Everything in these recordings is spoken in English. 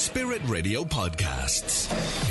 Spirit Radio Podcasts.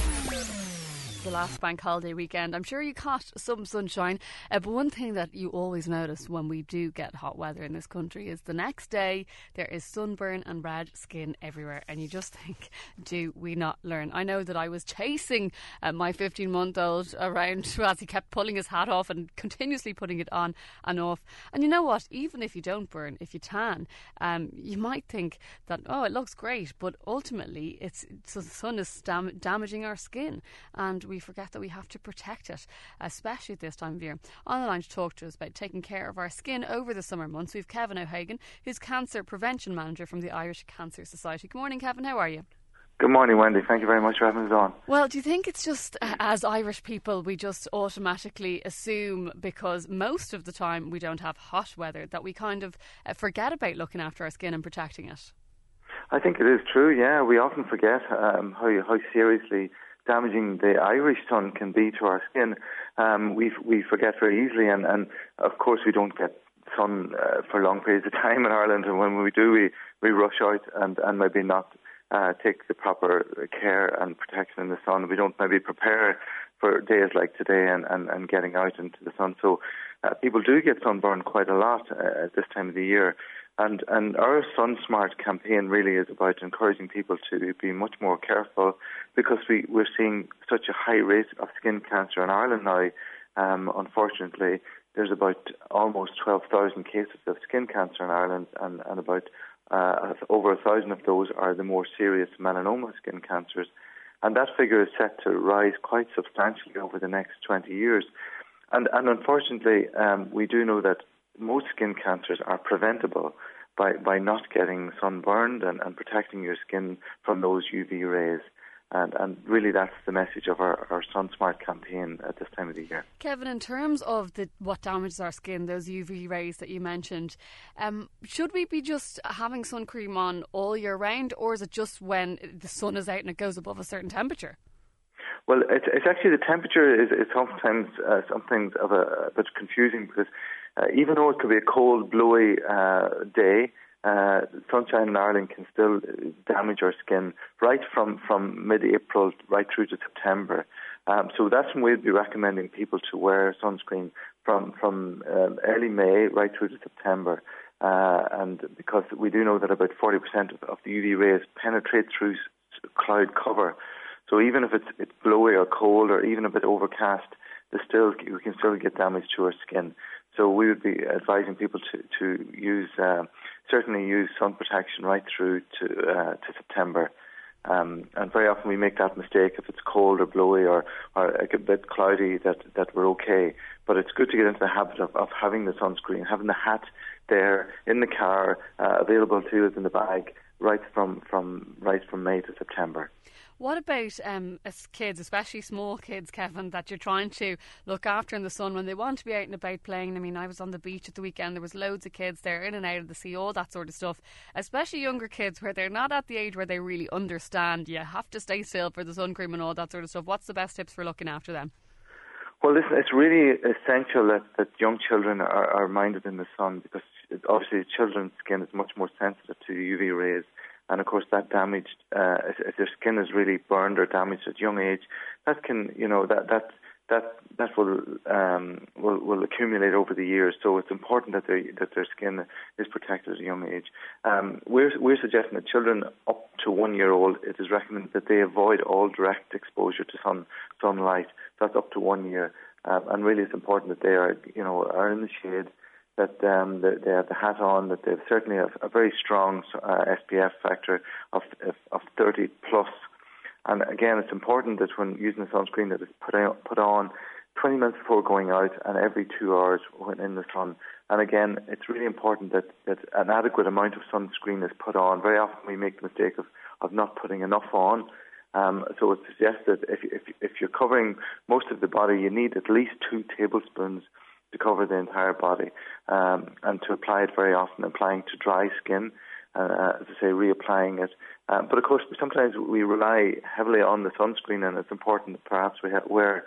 The last bank holiday weekend, I'm sure you caught some sunshine, but one thing that you always notice when we do get hot weather in this country is the next day there is sunburn and red skin everywhere, and you just think, do we not learn? I know that I was chasing my 15-month-old around as he kept pulling his hat off and continuously putting it on and off, and you know what, even if you don't burn, if you tan, you might think that, oh, it looks great, but ultimately the sun is damaging our skin, and we forget that we have to protect it, especially at this time of year. On the line to talk to us about taking care of our skin over the summer months, we've Kevin O'Hagan, who's Cancer Prevention Manager from the Irish Cancer Society. Good morning, Kevin. How are you? Good morning, Wendy. Thank you very much for having us on. Well, do you think it's just, as Irish people, we just automatically assume, because most of the time we don't have hot weather, that we kind of forget about looking after our skin and protecting it? I think it is true, yeah. We often forget how seriously damaging the Irish sun can be to our skin. We forget very easily, and of course we don't get sun for long periods of time in Ireland, and when we do, we rush out and maybe not take the proper care and protection in the sun. We don't maybe prepare for days like today and getting out into the sun. So people do get sunburned quite a lot at this time of the year. And our Sun Smart campaign really is about encouraging people to be much more careful, because we're seeing such a high rate of skin cancer in Ireland now. Unfortunately, there's about almost 12,000 cases of skin cancer in Ireland, and about over 1,000 of those are the more serious melanoma skin cancers. And that figure is set to rise quite substantially over the next 20 years. And unfortunately, we do know that most skin cancers are preventable by not getting sunburned and protecting your skin from those UV rays. And really that's the message of our Sun Smart campaign at this time of the year. Kevin, in terms of what damages our skin, those UV rays that you mentioned, should we be just having sun cream on all year round, or is it just when the sun is out and it goes above a certain temperature? Well, it's actually the temperature is sometimes something of a bit confusing, because even though it could be a cold, blowy day, sunshine in Ireland can still damage our skin right from mid-April right through to September. So that's when we'd be recommending people to wear sunscreen from early May right through to September. And because we do know that about 40% of the UV rays penetrate through cloud cover. So even if it's blowy or cold or even a bit overcast, we can still get damage to our skin. So we would be advising people to use certainly use sun protection right through to September. And very often we make that mistake if it's cold or blowy or a bit cloudy that we're okay. But it's good to get into the habit of having the sunscreen, having the hat there in the car, available to us in the bag right from May to September. What about as kids, especially small kids, Kevin, that you're trying to look after in the sun when they want to be out and about playing? I mean, I was on the beach at the weekend. There was loads of kids there, in and out of the sea, all that sort of stuff. Especially younger kids, where they're not at the age where they really understand you have to stay still for the sun cream and all that sort of stuff. What's the best tips for looking after them? Well, listen, it's really essential that young children are minded in the sun, because obviously children's skin is much more sensitive to UV rays. And of course, that damaged, if their skin is really burned or damaged at a young age, that can, that will accumulate over the years. So it's important that their skin is protected at a young age. We're suggesting that children up to 1 year old, it is recommended that they avoid all direct exposure to sunlight. So that's up to 1 year, and really it's important that they are in the shade, that they have the hat on, that they certainly have a very strong SPF factor of 30 plus. And again, it's important that when using a sunscreen that it's put on 20 minutes before going out and every 2 hours when in the sun. And again, it's really important that an adequate amount of sunscreen is put on. Very often we make the mistake of not putting enough on. So it's suggested if you're covering most of the body, you need at least 2 tablespoons to cover the entire body, and to apply it very often, applying to dry skin, as I say, reapplying it. But of course, sometimes we rely heavily on the sunscreen, and it's important that perhaps we wear,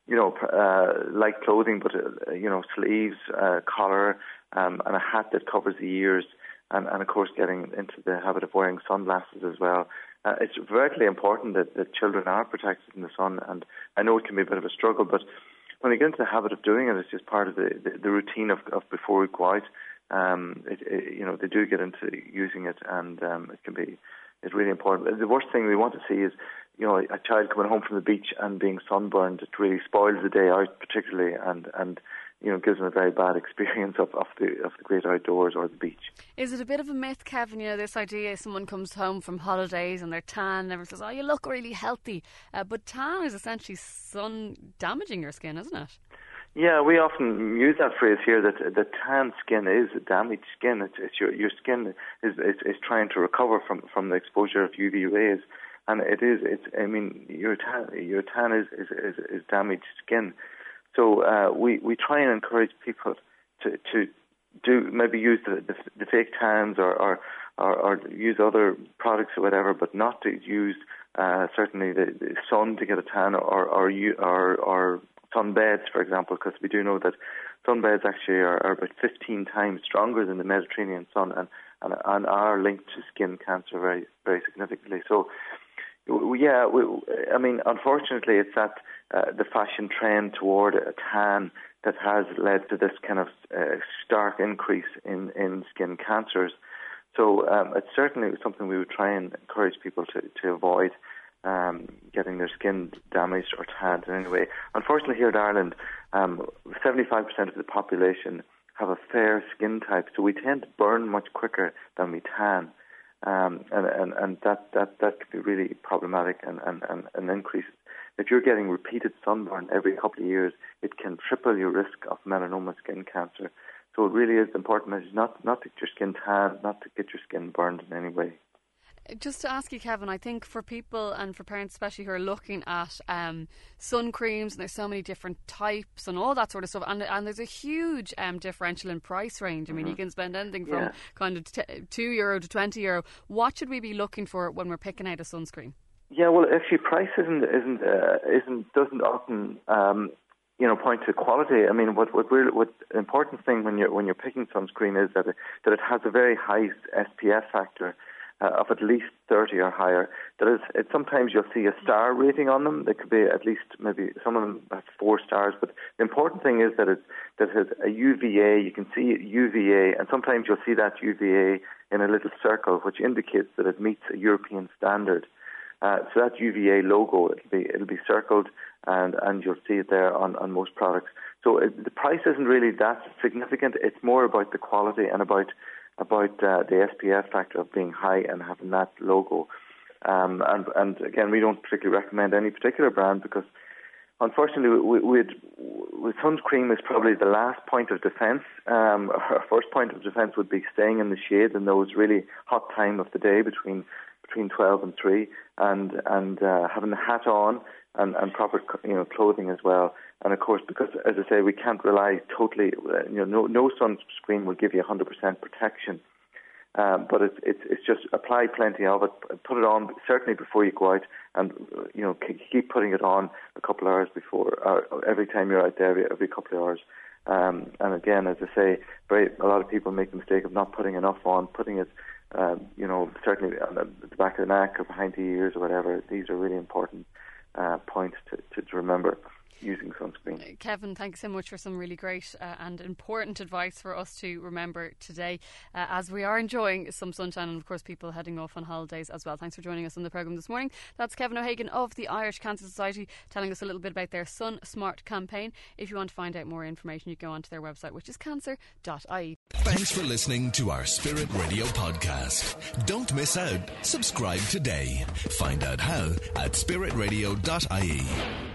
light clothing, but sleeves, collar, and a hat that covers the ears, and of course, getting into the habit of wearing sunglasses as well. it's vitally important that children are protected in the sun, and I know it can be a bit of a struggle, but when they get into the habit of doing it, it's just part of the routine of before we go out. They do get into using it, and it's really important. The worst thing we want to see is, a child coming home from the beach and being sunburned. It really spoils the day out, particularly, and gives them a very bad experience of the great outdoors or the beach. Is it a bit of a myth, Kevin? This idea someone comes home from holidays and they're tan, and everyone says, "Oh, you look really healthy," but tan is essentially sun damaging your skin, isn't it? Yeah, we often use that phrase here that tan skin is damaged skin. It's your skin is trying to recover from the exposure of UV rays, and your tan is damaged skin. So we try and encourage people to maybe use the fake tans or use other products or whatever, but not to use certainly the sun to get a tan or sunbeds, for example, because we do know that sunbeds actually are about 15 times stronger than the Mediterranean sun and are linked to skin cancer very, very significantly. So, unfortunately, it's that the fashion trend toward a tan that has led to this kind of stark increase in skin cancers. So it's certainly something we would try and encourage people to avoid. Getting their skin damaged or tanned in any way. Unfortunately, here in Ireland, 75% of the population have a fair skin type, so we tend to burn much quicker than we tan, and that could be really problematic and increases. If you're getting repeated sunburn every couple of years, it can triple your risk of melanoma skin cancer. So it really is important message not to get your skin tanned, not to get your skin burned in any way. Just to ask you, Kevin, I think for people and for parents especially who are looking at sun creams, and there's so many different types and all that sort of stuff, and there's a huge differential in price range. I mean, you can spend anything from kind of €2 to €20. What should we be looking for when we're picking out a sunscreen? Yeah, well, actually, price doesn't often point to quality. I mean, what the important thing when you're picking sunscreen is that it has a very high SPF factor. Of at least 30 or higher. Sometimes you'll see a star rating on them. There could be at least, maybe some of them have 4 stars. But the important thing is that it has a UVA. You can see UVA, and sometimes you'll see that UVA in a little circle, which indicates that it meets a European standard. So that UVA logo, it'll be circled, and you'll see it there on most products. So the price isn't really that significant. It's more about the quality and about the SPF factor of being high and having that logo. And again, we don't particularly recommend any particular brand because, unfortunately, with sunscreen is probably the last point of defence. Our first point of defence would be staying in the shade in those really hot time of the day between 12 and 3, and having the hat on and proper clothing as well. And of course, because as I say, we can't rely totally. No sunscreen will give you 100% protection, but it's just apply plenty of it. Put it on certainly before you go out, and keep putting it on a couple of hours before, every time you're out there, every couple of hours. And again, as I say, a lot of people make the mistake of not putting enough on, putting it, certainly on the back of the neck or behind the ears or whatever. These are really important points to remember using sunscreen. Kevin, thanks so much for some really great and important advice for us to remember today as we are enjoying some sunshine, and of course people heading off on holidays as well. Thanks for joining us on the programme this morning. That's Kevin O'Hagan of the Irish Cancer Society telling us a little bit about their Sun Smart campaign. If you want to find out more information, you go onto their website, which is cancer.ie. Thanks for listening to our Spirit Radio podcast. Don't miss out. Subscribe today. Find out how at spiritradio.ie.